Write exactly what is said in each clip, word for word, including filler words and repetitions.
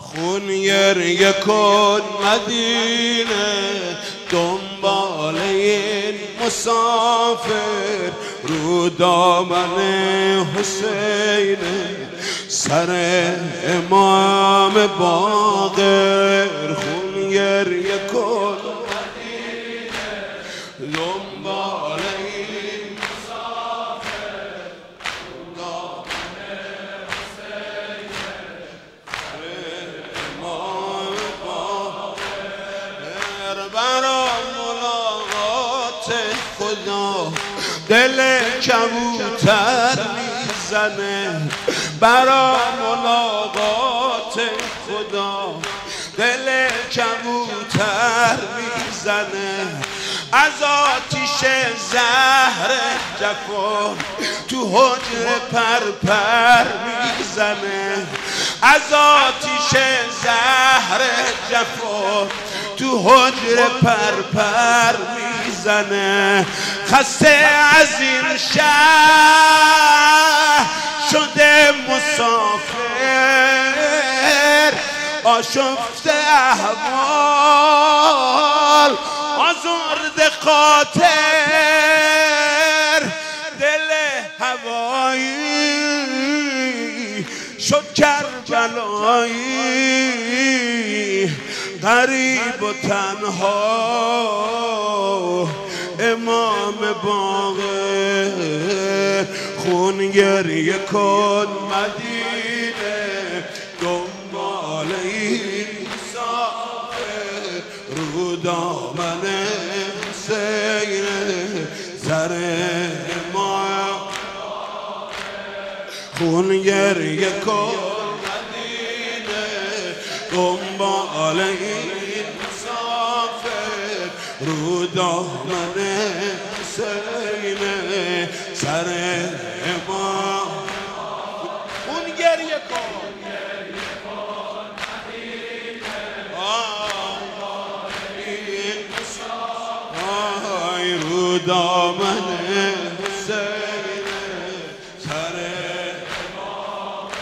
خون گریه کن مدینه دنبال این مسافر رو دامن حسین سر امام باقر. خون گریه کن مدینه دنبال این مسافر رو دامن حسین سر امام باقر. برا ملاقات خدا دل کبوتر میزنه، برا ملاقات خدا دل کبوتر میزنه. از آتیش زهر جفا تو حجره پر پر میزنه، از آتیش زهر جفا تو حجره پر پر میزنه. خسته از این شهر شده مسافر، آشفته احوال آزرده خاطر. دل هوایی شد کربلایی، غریب و تنها امام باقر. خون گریه کن مدینه دنبال این مسافر رو دامن حسین سر امام. خون گریه کن مدینه دنبال این مسافر رو دامن حسین سر امام. خون گریه کن آی رو دامن حسین سر امام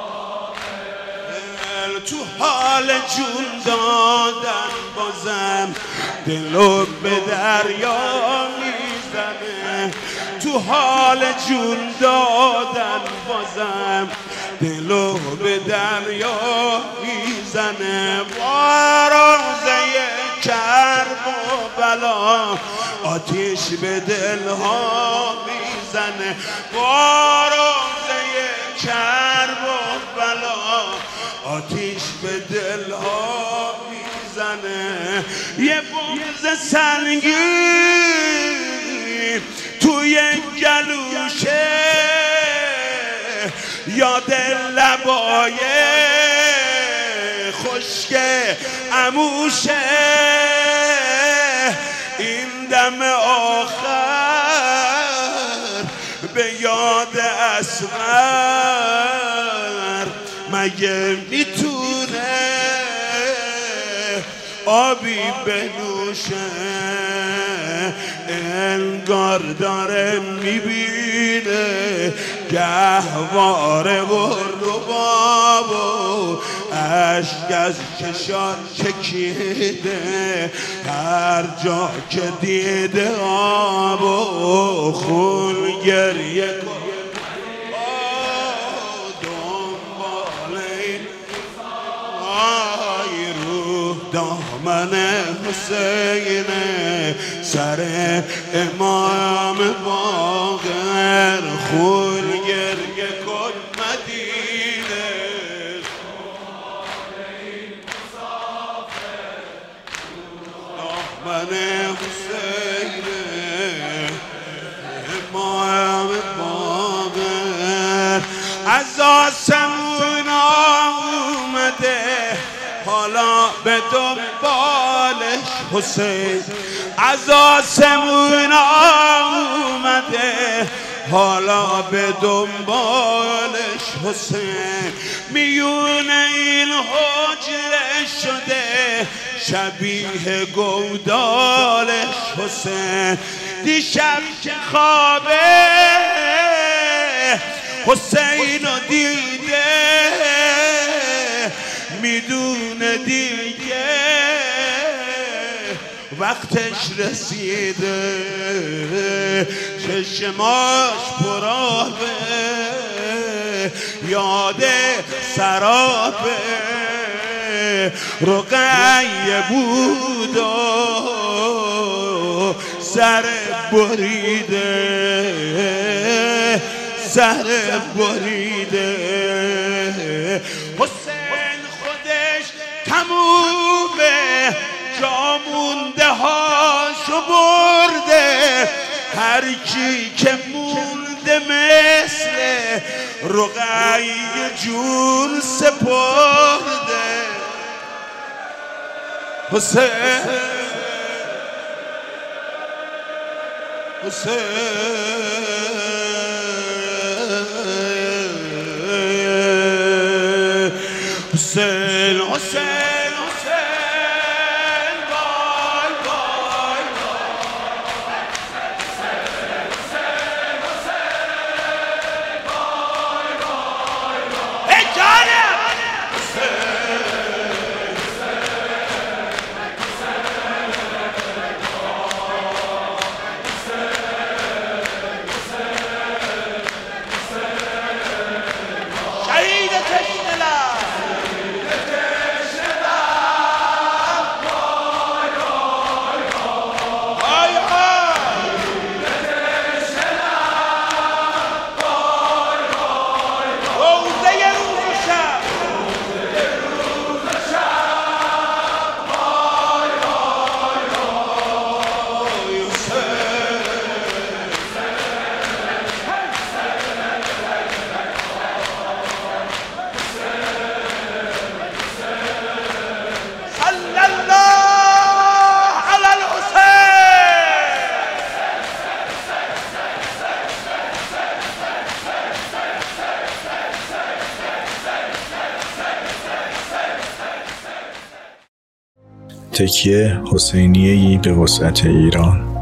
باقر. تو حال جون دادن بازم دلو به دریا میزنه، تو حال جون دادن بازم دلو به دریا میزنه. با روزه کرب و بلا آتیش به دلها میزنه، با روزه کرب و بلا آتیش به دلها میزنه. یه بغض سنگین توی گلوشه یاد لبای خشک عموشه. این دم آخر به یاد اصغر مگه میتونه آبی بنوشه. انگار داره میبینه گهواره و رباب و اشک از چشان چکیده هر جا که دیده آب و خون گریه کن دنبال این آی رو دامن حسین سر امام باقر. خون گریه کن مدینه دامن حسین امام باقر. از آسمون آمده حالا به دنبالش حسین، از آسمون آمده حالا به دنبالش حسین. میون این حجره شده شبیه گودالش حسین. دیشب که خوابه حسین رو دیده میدونه دیگه وقتش رسیده، چشماش پرآبه یاد سرابه، رقیه بود و سر بریده، سر بریده. حسین خودش تمومه، جا مونده هاشو برده، هر کی که مونده مثل رقیه جون سپرده. حسین حسین حسین حسین حسین بای بای ای جانم شهید تشنه تکیه حسینیه‌ای به وسعت ایران.